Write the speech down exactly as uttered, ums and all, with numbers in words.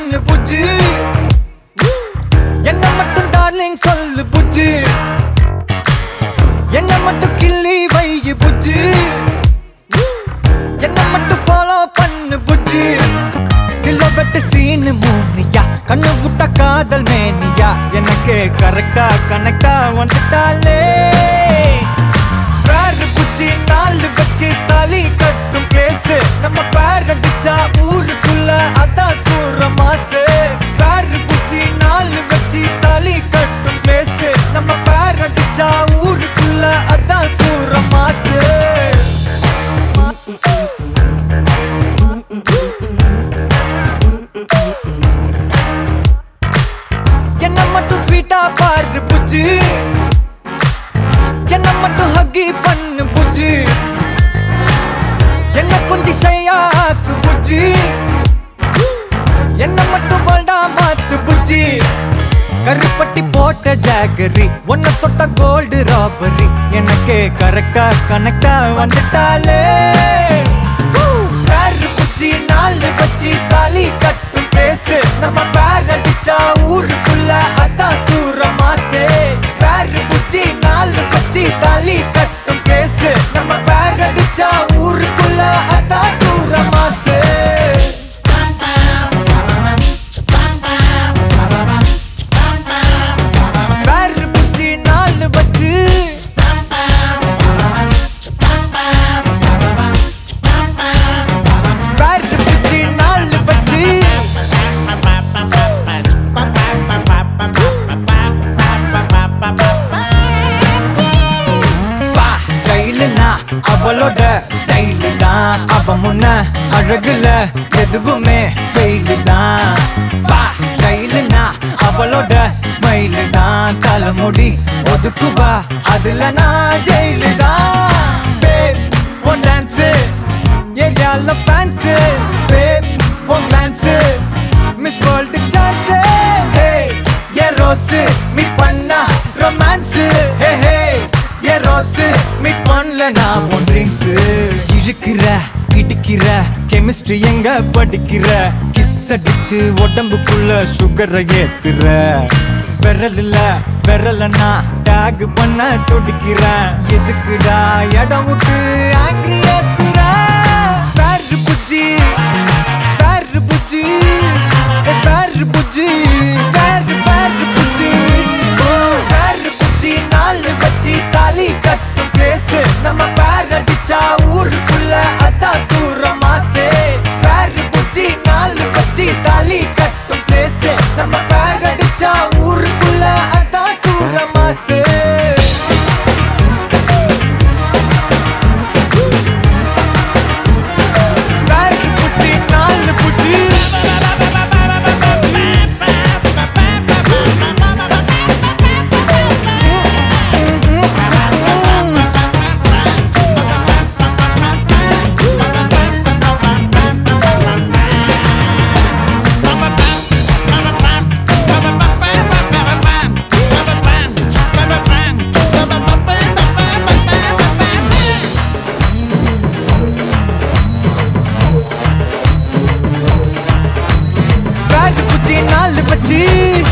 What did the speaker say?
பண்ணு புஜ்ஜி என்ன மட்டும் டார்லிங் சொல்லு புஜ்ஜி என்ன மட்டும் கிள்ளி வை புஜ்ஜி என்ன மட்டும் ஃபாலோ பண்ணு புஜ்ஜி சிலவட்டு சீனு மூனியா கண்ணு விட்டா காதல் மேனியா எனக்கு கரெக்டா கனெக்டா வந்துட்டாலே பேரு புஜ்ஜி நாலு வச்சு தாலி கட்டும் கேஸ் நம்ம பேர் அடிச்சா ஊருக்குள்ள அதான் சூர மாசு பேரு புஜ்ஜி நாலு வச்சு தாலி கட்டும் கேஸ் நம்ம பேர் அடிச்சா ஊருக்குள்ள அதான் சூர மாசு என்ன மட்டும் ஸ்வீட்டா பாரு புஜ்ஜி என்ன மட்டும் ஹக்கி பண்ணு புஜ்ஜி என்ன கொஞ்சம் ஷையாக்கு புஜ்ஜி என்ன மட்டும் வேண்டா மாத்து புஜ்ஜி கருப்பட்டி போட்ட ஜாகரி ஒன்ன தொட்ட கோல்டு ராபரி எனக்கு கரெக்டா கனெக்டா வந்துட்டாலே பேரு புஜ்ஜி நாலு வச்சு தாலி கட்டும் பேசு நம்ம பேர் அடிச்சா ஊருக்குள்ள அதான் சூர மாசே பேரு புஜ்ஜி நாலு வச்சு தாலி கட்டும் பேசு நம்ம பேர் அடிச்சா ஊருக்குள்ள அதான் சூர மாசே பேரு புஜ்ஜி நாலு வச்சு பேரு புஜ்ஜி நாலு வச்சு அவளோட ஸ்டைலு தான் அவ முன்ன அழகுல எதுவுமே ஃபெயிலு தான் பா ஸ்டைலுனா அவளோட ஸ்மைலு தான் தலைமுடி ஒதுக்குவா அதுல நான் ஜெயிலு தான் பேப் ஒன் டான்ஸு ஏரியால fans babe one glance miss world chance hey a rose meet பண்ணா romance hey hey a rose meet பண்ணல நான் உன் ட்ரிங்க்ஸு இழுக்கிற இடிக்கிற கெமிஸ்ட்ரி எங்க படிக்கிற கிஸ் அடிச்சு உடம்புக்குள்ள சுகரை ஏத்துற விரல்ல விரலன்னா டேக் பண்ண துடிக்கிறேன் எதுக்குடா இடம் விட்டு ஆங்கிரி ஏத்துற பேரு புஜ்ஜி பேரு புஜ்ஜி பேரு புஜ்ஜி பேரு பேரு புஜ்ஜி பேரு புஜ்ஜி நாலு வச்சு தாலி கட்டும் பேசு நம்ம பேர் அடிச்சா ஊருக்குள்ள அதான் சூர மாசே பேரு புஜ்ஜி நாலு வச்சு தாலி கட்டும் பேசு நம்ம பேர் அடிச்சா ஊருக்குள்ள அதான் சூர மாசே பேரு புஜ்ஜி நாலு புஜ்ஜி நாலு பச்சி